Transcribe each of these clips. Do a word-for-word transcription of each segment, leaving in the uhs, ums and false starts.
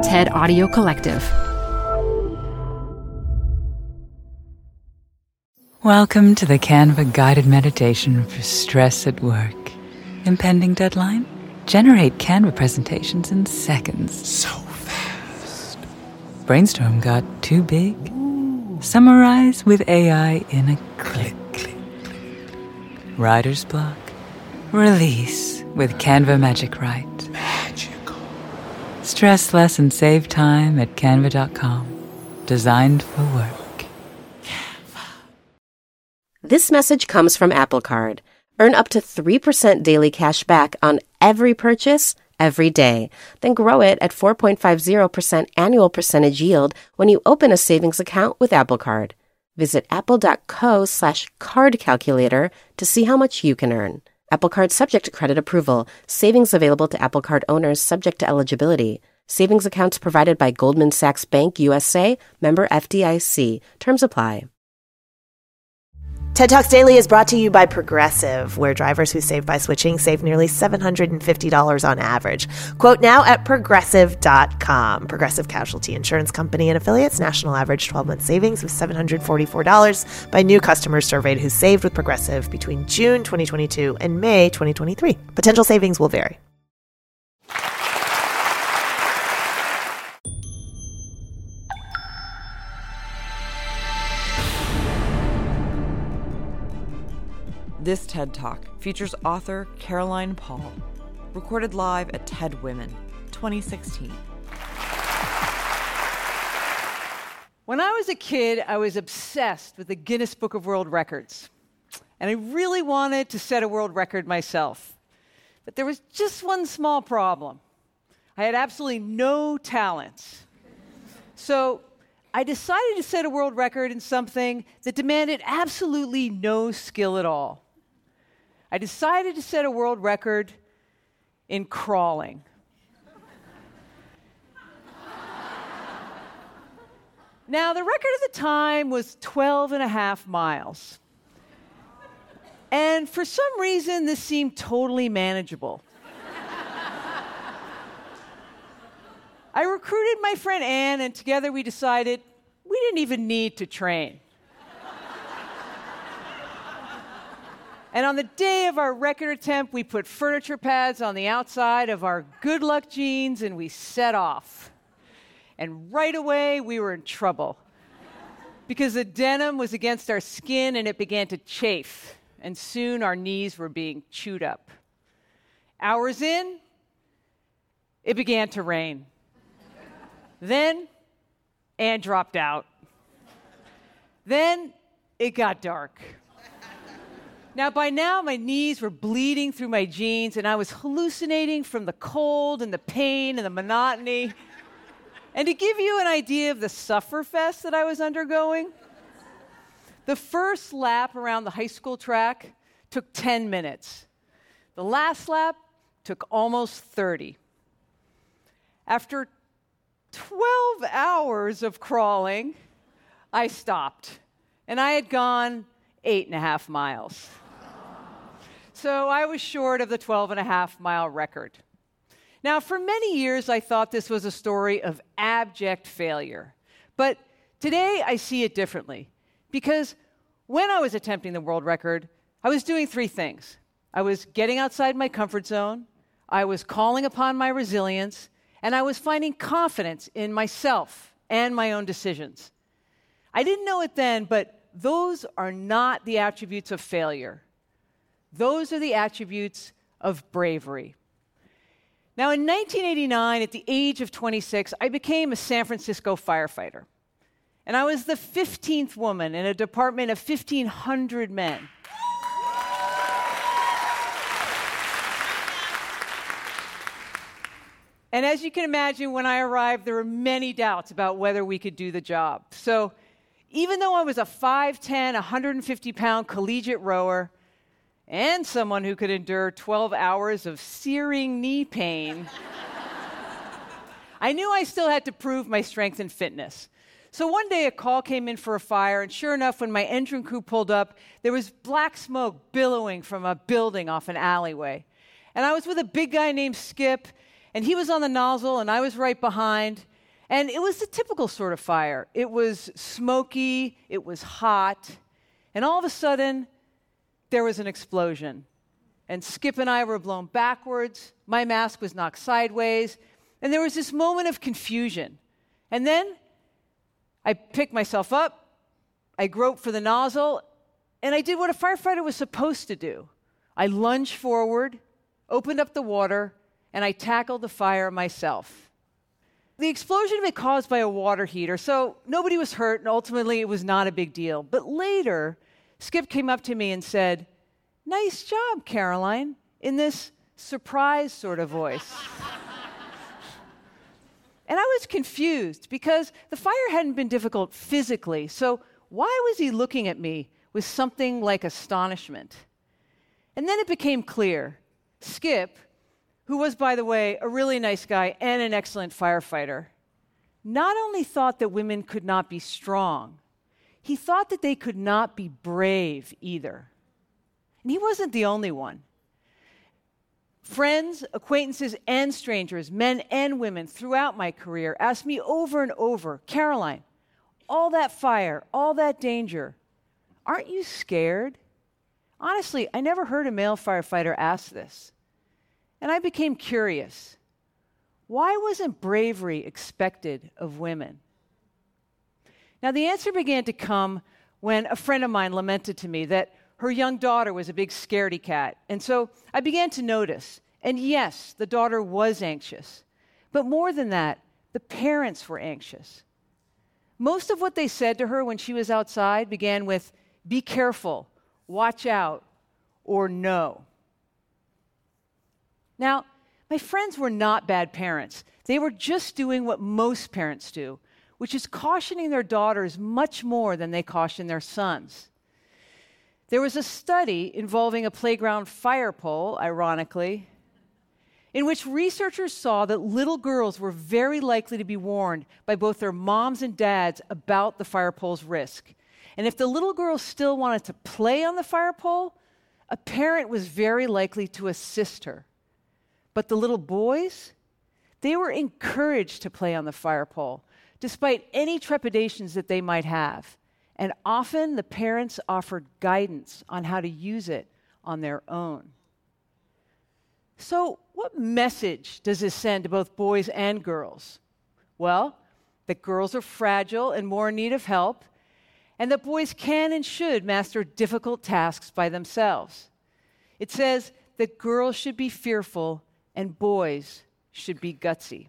TED Audio Collective. Welcome to the Canva guided meditation for stress at work. Impending deadline? Generate Canva presentations in seconds. So fast. Brainstorm got too big? Ooh. Summarize with A I in a click. Click, click, click. Writer's block? Release with Canva Magic Write. Magical. Stress less and save time at canva dot com. Designed for work. This message comes from Apple Card. Earn up to three percent daily cash back on every purchase, every day. Then grow it at four point five zero percent annual percentage yield when you open a savings account with Apple Card. Visit apple.co slash card calculator to see how much you can earn. Apple Card subject to credit approval. Savings available to Apple Card owners subject to eligibility. Savings accounts provided by Goldman Sachs Bank U S A, member F D I C. Terms apply. TED Talks Daily is brought to you by Progressive, where drivers who save by switching save nearly seven hundred fifty dollars on average. Quote now at progressive dot com. Progressive Casualty Insurance Company and affiliates. National average twelve-month savings of seven hundred forty-four dollars by new customers surveyed who saved with Progressive between June twenty twenty-two and May twenty twenty-three. Potential savings will vary. This TED Talk features author Caroline Paul, recorded live at TED Women twenty sixteen. When I was a kid, I was obsessed with the Guinness Book of World Records. And I really wanted to set a world record myself. But there was just one small problem. I had absolutely no talent. So I decided to set a world record in something that demanded absolutely no skill at all. I decided to set a world record in crawling. Now, the record at the time was twelve and a half miles. And for some reason, this seemed totally manageable. I recruited my friend Anne, and together we decided we didn't even need to train. And on the day of our record attempt, we put furniture pads on the outside of our good luck jeans and we set off. And right away, we were in trouble. Because the denim was against our skin and it began to chafe. And soon our knees were being chewed up. Hours in, it began to rain. Then, Anne dropped out. Then, it got dark. Now, by now, my knees were bleeding through my jeans, and I was hallucinating from the cold and the pain and the monotony. And to give you an idea of the sufferfest that I was undergoing, the first lap around the high school track took ten minutes. The last lap took almost thirty. After twelve hours of crawling, I stopped, and I had gone eight and a half miles. So I was short of the twelve and a half mile record. Now, for many years, I thought this was a story of abject failure. But today, I see it differently. Because when I was attempting the world record, I was doing three things. I was getting outside my comfort zone, I was calling upon my resilience, and I was finding confidence in myself and my own decisions. I didn't know it then, but those are not the attributes of failure. Those are the attributes of bravery. Now, in nineteen eighty-nine, at the age of twenty-six, I became a San Francisco firefighter. And I was the fifteenth woman in a department of fifteen hundred men. And as you can imagine, when I arrived, there were many doubts about whether we could do the job. So even though I was a five ten, one hundred fifty pound collegiate rower, and someone who could endure twelve hours of searing knee pain, I knew I still had to prove my strength and fitness. So one day a call came in for a fire, and sure enough, when my engine crew pulled up, there was black smoke billowing from a building off an alleyway. And I was with a big guy named Skip, and he was on the nozzle, and I was right behind. And it was the typical sort of fire. It was smoky, it was hot, and all of a sudden, there was an explosion. And Skip and I were blown backwards, my mask was knocked sideways, and there was this moment of confusion. And then I picked myself up, I groped for the nozzle, and I did what a firefighter was supposed to do. I lunged forward, opened up the water, and I tackled the fire myself. The explosion had been caused by a water heater, so nobody was hurt, and ultimately it was not a big deal. But later, Skip came up to me and said, "Nice job, Caroline," in this surprised sort of voice. And I was confused because the fire hadn't been difficult physically, so why was he looking at me with something like astonishment? And then it became clear. Skip, who was, by the way, a really nice guy and an excellent firefighter, not only thought that women could not be strong, he thought that they could not be brave either. And he wasn't the only one. Friends, acquaintances, and strangers, men and women throughout my career asked me over and over, "Caroline, all that fire, all that danger, aren't you scared?" Honestly, I never heard a male firefighter ask this. And I became curious. Why wasn't bravery expected of women? Now, the answer began to come when a friend of mine lamented to me that her young daughter was a big scaredy cat. And so I began to notice. And yes, the daughter was anxious. But more than that, the parents were anxious. Most of what they said to her when she was outside began with, "Be careful, watch out," or "no." Now, my friends were not bad parents. They were just doing what most parents do, which is cautioning their daughters much more than they caution their sons. There was a study involving a playground fire pole, ironically, in which researchers saw that little girls were very likely to be warned by both their moms and dads about the fire pole's risk. And if the little girl still wanted to play on the fire pole, a parent was very likely to assist her. But the little boys, they were encouraged to play on the fire pole, despite any trepidations that they might have. And often the parents offered guidance on how to use it on their own. So, what message does this send to both boys and girls? Well, that girls are fragile and more in need of help, and that boys can and should master difficult tasks by themselves. It says that girls should be fearful and boys should be gutsy.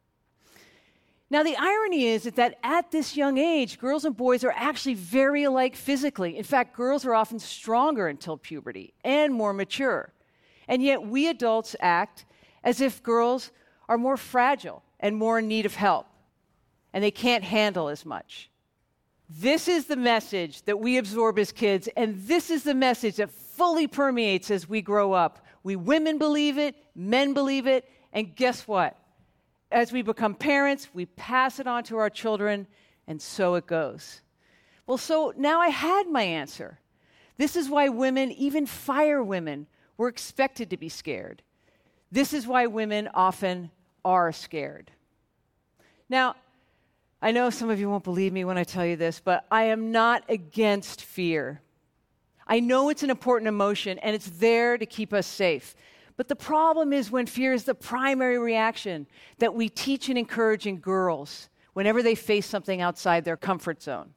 Now, the irony is that at this young age, girls and boys are actually very alike physically. In fact, girls are often stronger until puberty and more mature. And yet we adults act as if girls are more fragile and more in need of help, and they can't handle as much. This is the message that we absorb as kids, and this is the message that fully permeates as we grow up. We women believe it, men believe it, and guess what? As we become parents, we pass it on to our children, and so it goes. Well, so now I had my answer. This is why women, even fire women, were expected to be scared. This is why women often are scared. Now, I know some of you won't believe me when I tell you this, but I am not against fear. I know it's an important emotion, and it's there to keep us safe. But the problem is when fear is the primary reaction that we teach and encourage in girls whenever they face something outside their comfort zone.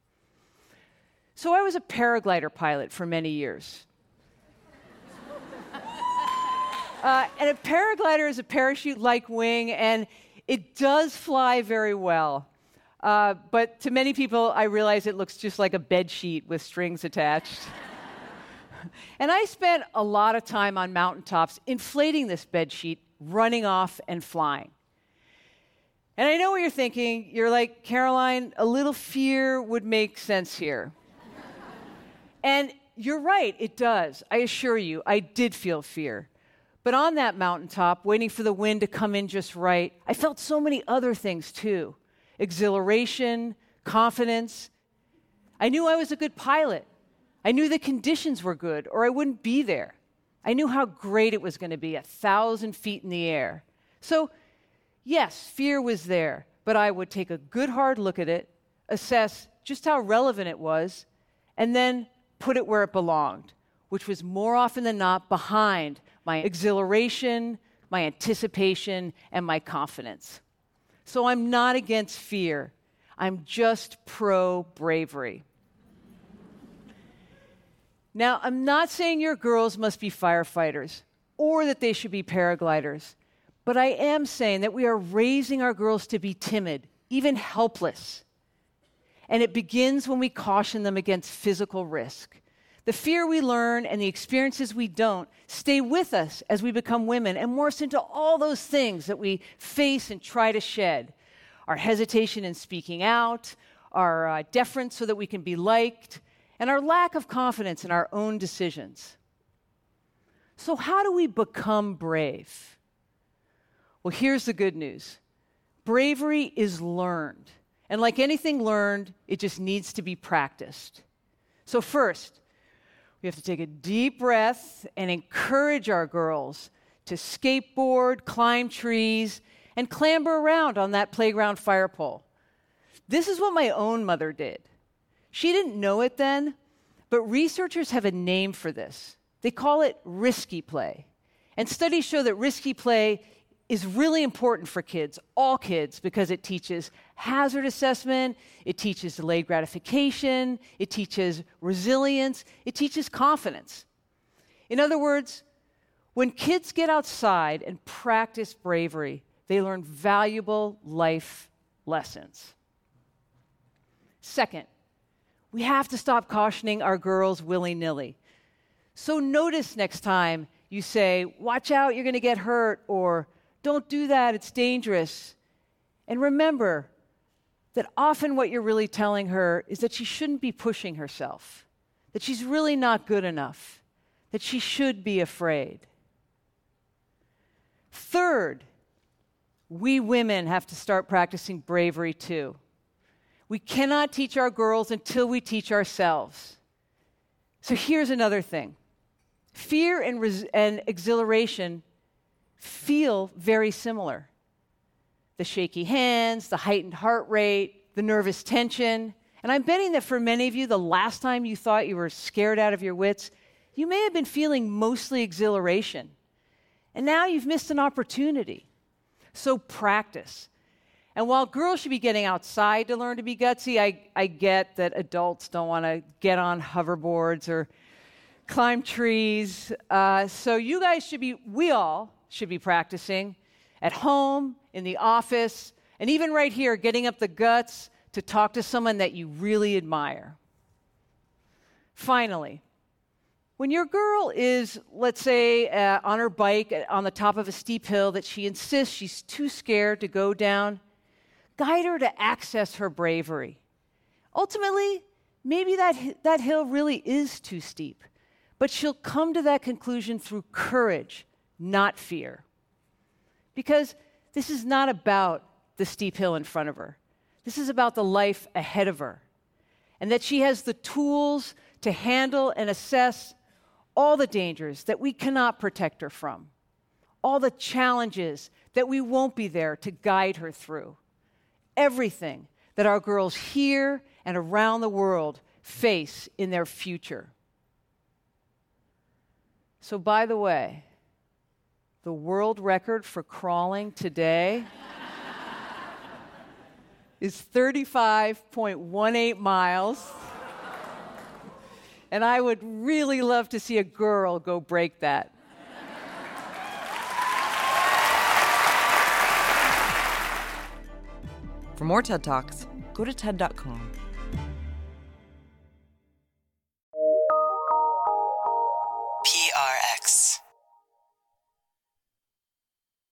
So I was a paraglider pilot for many years. uh, and a paraglider is a parachute-like wing, and it does fly very well. Uh, but to many people, I realize it looks just like a bed sheet with strings attached. And I spent a lot of time on mountaintops inflating this bed sheet, running off and flying. And I know what you're thinking. You're like, Caroline, a little fear would make sense here. And you're right, it does. I assure you, I did feel fear. But on that mountaintop, waiting for the wind to come in just right, I felt so many other things too. Exhilaration, confidence. I knew I was a good pilot. I knew the conditions were good, or I wouldn't be there. I knew how great it was going to be, a thousand feet in the air. So, yes, fear was there, but I would take a good hard look at it, assess just how relevant it was, and then put it where it belonged, which was more often than not behind my exhilaration, my anticipation, and my confidence. So I'm not against fear. I'm just pro-bravery. Now, I'm not saying your girls must be firefighters or that they should be paragliders, but I am saying that we are raising our girls to be timid, even helpless. And it begins when we caution them against physical risk. The fear we learn and the experiences we don't stay with us as we become women and morph into all those things that we face and try to shed. Our hesitation in speaking out, our uh, deference so that we can be liked, and our lack of confidence in our own decisions. So how do we become brave? Well, here's the good news. Bravery is learned. And like anything learned, it just needs to be practiced. So first, we have to take a deep breath and encourage our girls to skateboard, climb trees, and clamber around on that playground fire pole. This is what my own mother did. She didn't know it then, but researchers have a name for this. They call it risky play. And studies show that risky play is really important for kids, all kids, because it teaches hazard assessment, it teaches delayed gratification, it teaches resilience, it teaches confidence. In other words, when kids get outside and practice bravery, they learn valuable life lessons. Second, we have to stop cautioning our girls willy-nilly. So notice next time you say, watch out, you're going to get hurt, or don't do that, it's dangerous. And remember that often what you're really telling her is that she shouldn't be pushing herself, that she's really not good enough, that she should be afraid. Third, we women have to start practicing bravery too. We cannot teach our girls until we teach ourselves. So here's another thing. Fear and, res- and exhilaration feel very similar. The shaky hands, the heightened heart rate, the nervous tension. And I'm betting that for many of you, the last time you thought you were scared out of your wits, you may have been feeling mostly exhilaration. And now you've missed an opportunity. So practice. And while girls should be getting outside to learn to be gutsy, I, I get that adults don't want to get on hoverboards or climb trees. Uh, so you guys should be, we all should be practicing at home, in the office, and even right here, getting up the guts to talk to someone that you really admire. Finally, when your girl is, let's say, uh, on her bike on the top of a steep hill that she insists she's too scared to go down, guide her to access her bravery. Ultimately, maybe that, that hill really is too steep, but she'll come to that conclusion through courage, not fear. Because this is not about the steep hill in front of her. This is about the life ahead of her. And that she has the tools to handle and assess all the dangers that we cannot protect her from, all the challenges that we won't be there to guide her through, everything that our girls here and around the world face in their future. So, by the way, the world record for crawling today is thirty-five point one eight miles. And I would really love to see a girl go break that. For more TED Talks, go to T E D dot com.